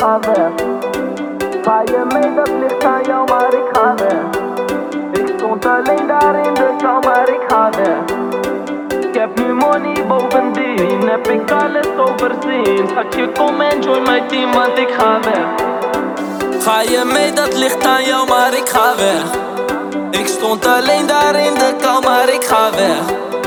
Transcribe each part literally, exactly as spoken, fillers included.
ga weg. Ga je mee, dat ligt aan jou, maar ik ga weg. Ik stond alleen daar in de kou, maar ik ga weg. Ik heb nu money, bovendien heb ik alles overzien. Schatje, kom en join mijn team, want ik ga weg. Ga je mee, dat ligt aan jou, maar ik ga weg. Ik stond alleen daar in de kou, maar ik ga weg.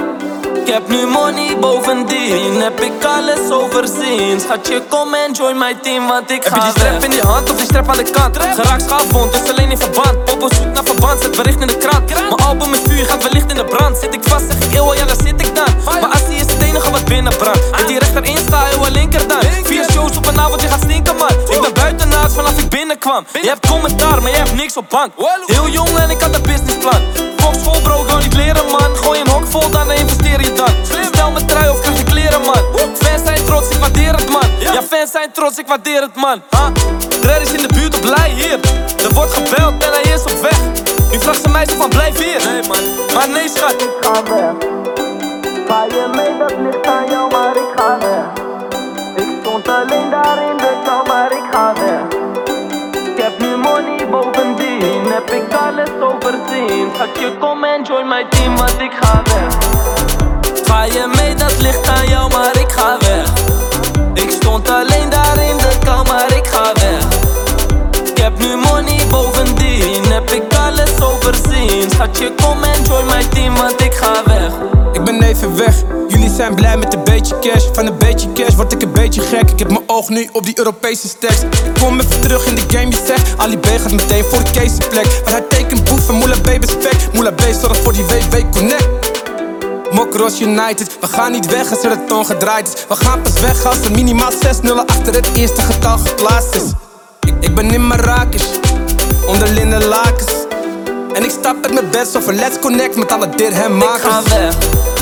Ik heb nu money, bovendien heb ik alles overzien. Schatje, kom en join mijn team, want ik ga weg. Heb je die strap in je hand of die strap aan de kant? Geraakt schaafwond, dus alleen in verband. Op een zoek naar verband, zet bericht in de krant. Mijn album is vuur, gaat wellicht in de brand. Zit ik vast, zeg ik eeuw, ja daar zit ik dan. Maar Assie is het enige wat binnen brandt. Met die rechterin sta, eeuw, linker dan. Vier shows op een avond, je gaat stinken man. Ik ben buitenaard vanaf ik binnenkwam. Je hebt commentaar, maar je hebt niks op bank. Heel jong en ik had een businessplan. Volk school bro, ik wil niet leren man. Gooi een hok vol, dan investeer je dan. Stel mijn trui of krijg je kleren man. Fans zijn trots, ik waardeer het man. Ja, fans zijn trots, ik waardeer het man. Red is in de buurt op blij hier. Er wordt gebeld en hij is op weg. Nu vraagt ze mij zo van blijf hier. Nee man, maar nee schat. Ik ga weg. Ga je mee, dat ligt aan jou, maar ik ga weg. Ik stond alleen daar in de kou, maar ik ga weg. Ik heb nu money, bovendien heb ik alles overzien. Schatje, kom en join mijn team, want ik ga weg. Ga je mee, dat ligt aan jou, maar ik ga weg. Ik stond alleen daar in de kou, maar ik ga weg. Ik heb nu money, bovendien heb ik alles overzien. Schatje, kom en join mijn team, want ik ga weg. Ik ben even weg, jullie zijn blij met een beetje cash. Van een beetje cash word ik een beetje gek. Ik heb mijn oog nu op die Europese stacks. Ik kom even terug in de game, je zegt Ali B gaat meteen voor de caseplek. Maar hij tekent boef en Moula B bespek. Moula B zorgt voor die W W Connect. Mokros United, we gaan niet weg als er de toon gedraaid is. We gaan pas weg als er minimaal zes nullen achter het eerste getal geplaatst is. Ik, ik ben in Marrakesh, onder linnen lakens. En ik stap uit mijn bed over let's connect met alle dirhammakers. Ik ga weg.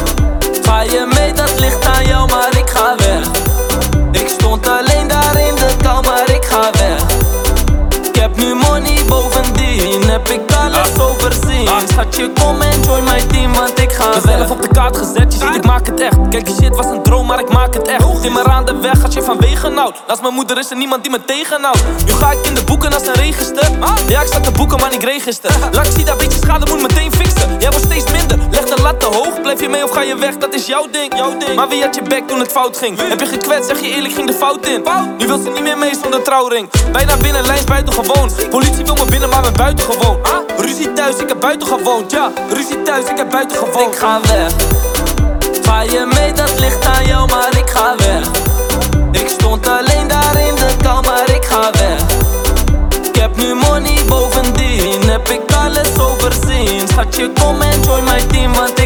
Ga je mee, dat ligt aan jou, maar ik ga weg. Ik stond alleen daar in de kou, maar ik ga weg. Ik heb nu money, bovendien heb ik alles overzien. Schatje, kom en join mijn team, want ik ga weg. Mezelf op de kaart gezet, je ziet ik maak het echt. Kijk, die shit was een droom, maar ik maak het echt. Timmer aan de weg, als je vanwege nou. Naast mijn moeder is er niemand die me tegenhoudt. Nu ga ik in de boeken als een register. Ja, ik sta te boeken, maar niet register. Laat ik zie dat beetje schade, moet meteen fixen. Jij wordt steeds minder, leg de lat te hoog. Blijf je mee of ga je weg, dat is jouw ding, jouw ding. Maar wie had je bek toen het fout ging? Heb je gekwetst, zeg je eerlijk, ging de fout in. Nu wil ze niet meer mee zonder trouwring. Bijna binnen, lijst buiten gewoon. Politie wil me binnen, maar ben buiten gewoon. Ruzie thuis, ik heb buiten gewoond. Ja, ruzie thuis, ik heb buiten gewoond. Ik ga weg. Ga je mee, dat ligt aan jou, maar ik ga weg. Ik stond alleen daar in de kou, maar ik ga weg. Ik heb nu money, bovendien heb ik alles overzien. Schatje, kom en join mijn team, want